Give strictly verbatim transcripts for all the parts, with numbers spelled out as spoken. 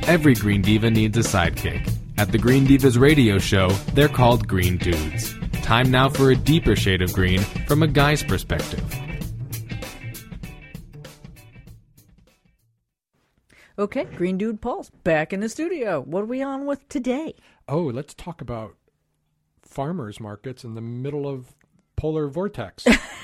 Every Green Diva needs a sidekick. At the Green Divas radio show, they're called Green Dudes. Time now for a deeper shade of green from a guy's perspective. Okay, Green Dude Paul's back in the studio. What are we on with today? Oh, let's talk about farmers markets in the middle of polar vortex.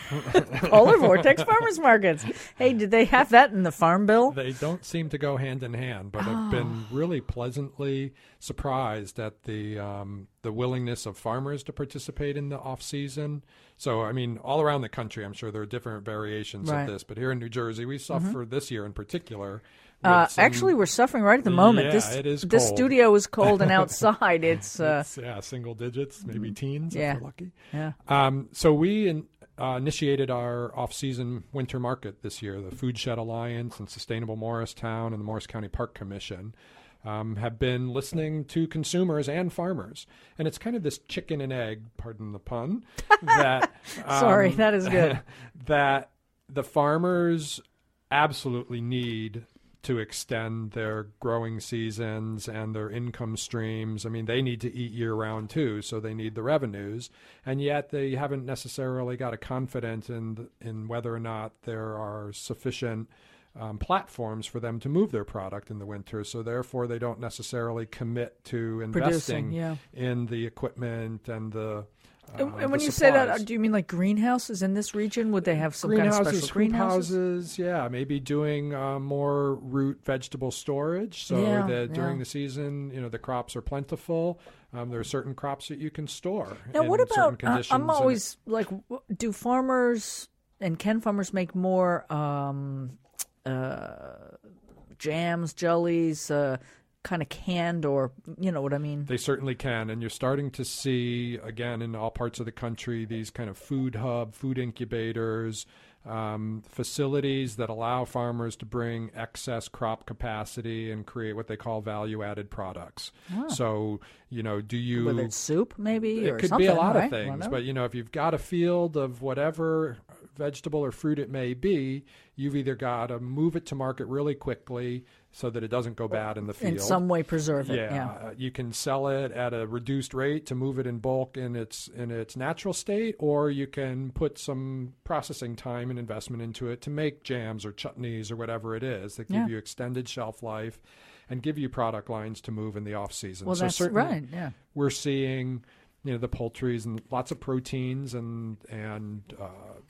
Polar vortex farmers markets. Hey, did they have that in the farm bill? They don't seem to go hand in hand, but Oh. I've been really pleasantly surprised at the um, the willingness of farmers to participate in the off season. So, I mean, all around the country, I'm sure there are different variations Right. of this, but here in New Jersey, we suffer Mm-hmm. this year in particular. Uh, some- actually, we're suffering right at the moment. Yeah, this it is this cold. studio is cold, and outside it's, uh, It's, yeah, single digits, maybe teens yeah. if we're lucky. yeah. Um, so we in, uh, initiated our off-season winter market this year. The Food Shed Alliance and Sustainable Morristown and the Morris County Park Commission um, have been listening to consumers and farmers. And it's kind of this chicken and egg, pardon the pun, that um, Sorry, that is good. that the farmers absolutely need to extend their growing seasons and their income streams. I mean, they need to eat year-round too, so they need the revenues. And yet they haven't necessarily got a confidence in in whether or not there are sufficient um, platforms for them to move their product in the winter. So therefore, they don't necessarily commit to investing Producing, yeah. in the equipment and the And uh, and when the you say supplies. that, do you mean like greenhouses in this region? Would they have some kind of greenhouses, special scoop greenhouses? houses, yeah, maybe doing uh, more root vegetable storage, so Yeah, that during yeah. the season, you know, the crops are plentiful. Um, there are certain crops that you can store. Now, in what certain about? Uh, conditions, I'm and- always like, w- do farmers and can farmers make more um, uh, jams, jellies, uh, kind of canned, or you know what I mean? They certainly can, and you're starting to see, again, in all parts of the country, these kind of food hub, food incubators, um, facilities that allow farmers to bring excess crop capacity and create what they call value-added products. So, you know, do you... Whether it's soup, maybe, or It could something, be a lot right? of things, Whatever. but, you know, if you've got a field of whatever vegetable or fruit it may be, you've either got to move it to market really quickly so that it doesn't go bad in the field. in some way preserve it. Yeah, Yeah. uh, you can sell it at a reduced rate to move it in bulk in its in its natural state, or you can put some processing time and investment into it to make jams or chutneys or whatever it is that give Yeah. you extended shelf life and give you product lines to move in the off season. Well, so that's certainly right. Yeah. we're seeing, you know, the poultries and lots of proteins and and uh,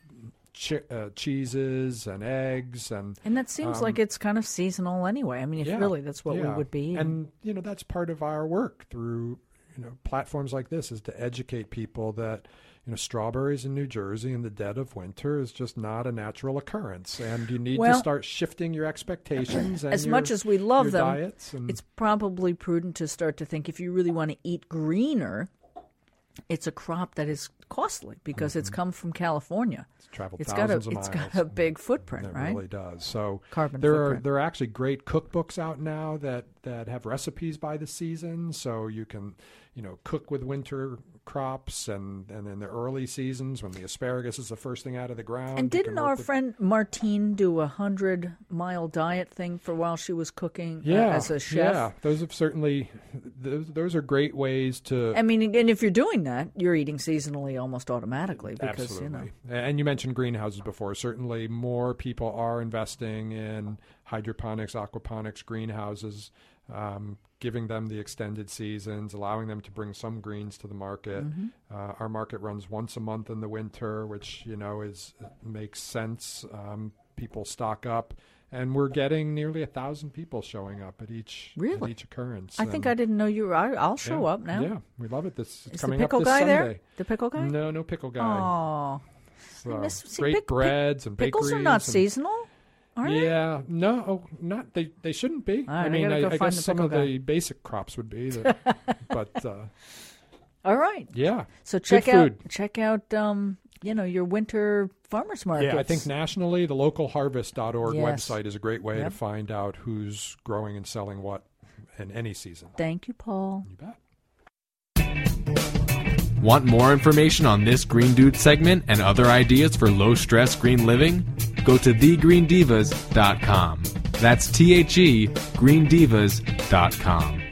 che- uh, cheeses and eggs and And that seems Um, like it's kind of seasonal anyway. I mean, if yeah, really that's what we yeah. would be eating. And, you know, that's part of our work through, you know, platforms like this is to educate people that, you know, strawberries in New Jersey in the dead of winter is just not a natural occurrence. And you need Well, to start shifting your expectations and as your, much as we love your them, diets. And, it's probably prudent to start to think if you really want to eat greener, it's a crop that is costly because it's come from California. it's traveled It's got a thousands of it's miles. got a big footprint, It right? really does. So Carbon there footprint. are there are actually great cookbooks out now that, that have recipes by the season, so you can, you know, cook with winter crops and, and in the early seasons when the asparagus is the first thing out of the ground. And you didn't can work our with- friend Martine do a hundred mile diet thing for while she was cooking uh, yeah, as a chef? yeah, those have certainly those, those are great ways to I mean, and if you're doing that, you're eating seasonally almost automatically because Absolutely. you know. And you mentioned greenhouses before. Certainly more people are investing in hydroponics, aquaponics, greenhouses, um, giving them the extended seasons, allowing them to bring some greens to the market. Mm-hmm. Uh, our market runs once a month in the winter, which, you know, is makes sense. Um, people stock up. And we're getting nearly a thousand people showing up at each Really? at each occurrence. I think And- I didn't know you were. I, I'll show yeah, up now. Yeah, we love it. This it's Is the coming pickle up this guy Sunday. there? The pickle guy? No, no pickle guy. Oh, So, miss- see, great pick- pick- breads and bakeries. pickles are not and- seasonal, are they? Yeah, no, oh, not they. They shouldn't be. All right, I I mean, gotta I, go I find guess the some pickle of guy. the basic crops would be, that, but uh, All right. yeah. So check Good out food. check out um, you know, your winter farmers markets. Yeah, I think nationally, the local harvest dot org Yes. website is a great way Yep. to find out who's growing and selling what in any season. Thank you, Paul. You bet. Want more information on this Green Dude segment and other ideas for low-stress green living? Go to the green divas dot com. That's T H E green divas dot com.